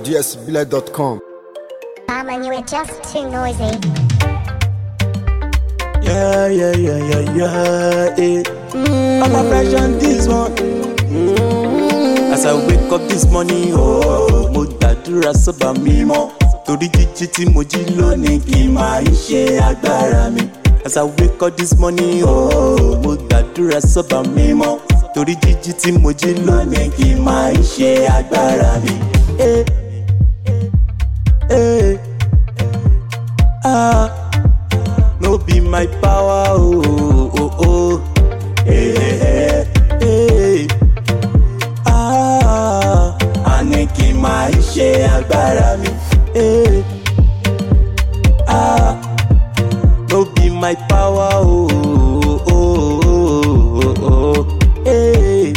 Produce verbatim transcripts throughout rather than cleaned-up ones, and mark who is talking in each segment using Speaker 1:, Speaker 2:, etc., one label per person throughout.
Speaker 1: d s bile dot com.
Speaker 2: Um, and you were just too noisy.
Speaker 3: Yeah, yeah, yeah, yeah, yeah, eh. Mm. I'm a fresh on this one. Mm. As I wake up this morning, oh, mo gbàdúrà sọ́ba mímọ́. Torí jíjí tí mo jí lónìí kì í máa ṣe agbára mi. As I wake up this morning, oh, mo gbàdúrà sọ́ba mímọ́. Torí jíjí tí mo jí lónìí kì í máa ṣe agbára mi. Eh, eh, ah. No be my power, oh, oh, oh, hey, hey, hey, ah, àní kí máa ṣe agbára mi, hey, ah, no be my power, oh, oh, oh, oh, oh, hey,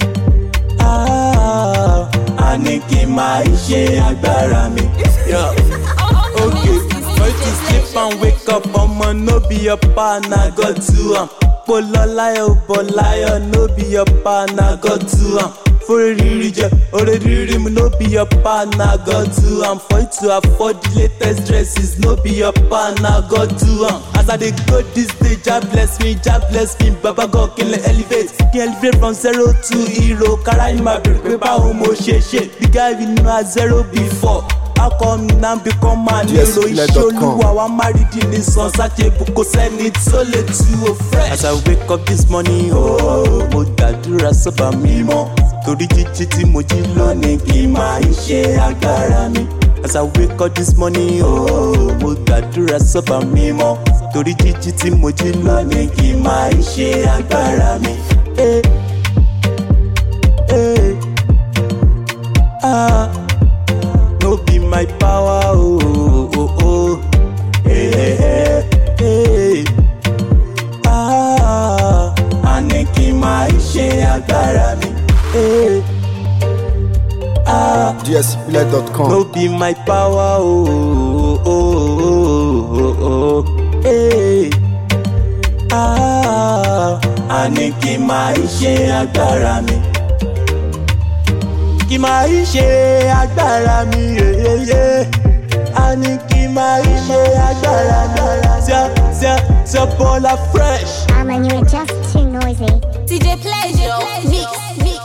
Speaker 3: ah, àní kí máa ṣe agbára mi, yeah, okay. Try to sleep and wake up, I'ma no be your partner, got to am. Polo lion, but lion, no be your partner, got to am. For a religion, or a dream, no be your partner, got to am. For you to afford the latest dresses, no be your partner, got to am. As I dey go this day, Jah bless me, Jah bless me, Baba God can elevate, can elevate from zero to hero. Carry my baby, báwo mo ṣe ṣe. The guy we know at zero before. How come now become man hero? Ìṣolúwa wa married in the sun, Sache Buko send it so late to a friend. As I wake up this morning, oh, mo gbàdúrà sọ́ba mímọ́. Torí jíjí tí mo jí lónìí kì í máa ṣe agbára mi. As I wake up this morning, oh, mo gbàdúrà sọ́ba mímọ́. Torí jíjí tí mo jí lónìí kì í máa ṣe agbára mi. Eh, eh, ah. No be my power, oh, oh, oh, hey, hey, hey, ah, àní kí máa ṣe agbára mi, hey, ah,
Speaker 1: d s bile dot com.
Speaker 3: no be my power, oh, oh, oh, oh, oh, hey, ah, àní kí máa ṣe agbára mi. Kí máa ṣe agbára mi, yeyeye. Àní kí máa ṣe agbára mi. Sia, sia, sia, Bola fresh.
Speaker 2: Um, and you were just too noisy.
Speaker 4: D J Pleasure, mix, mix.